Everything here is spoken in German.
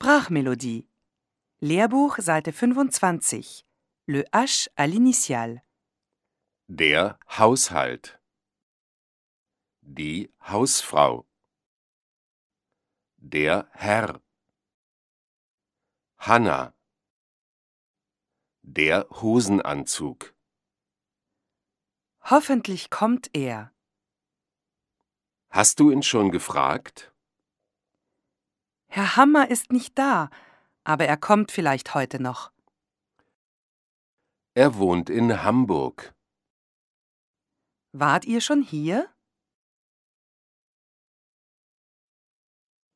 Sprachmelodie. Lehrbuch, Seite 25. Le H à l'initiale. Der Haushalt. Die Hausfrau. Der Herr. Hanna. Der Hosenanzug. Hoffentlich kommt er. Hast du ihn schon gefragt? Herr Hammer ist nicht da, aber er kommt vielleicht heute noch. Er wohnt in Hamburg. Wart ihr schon hier?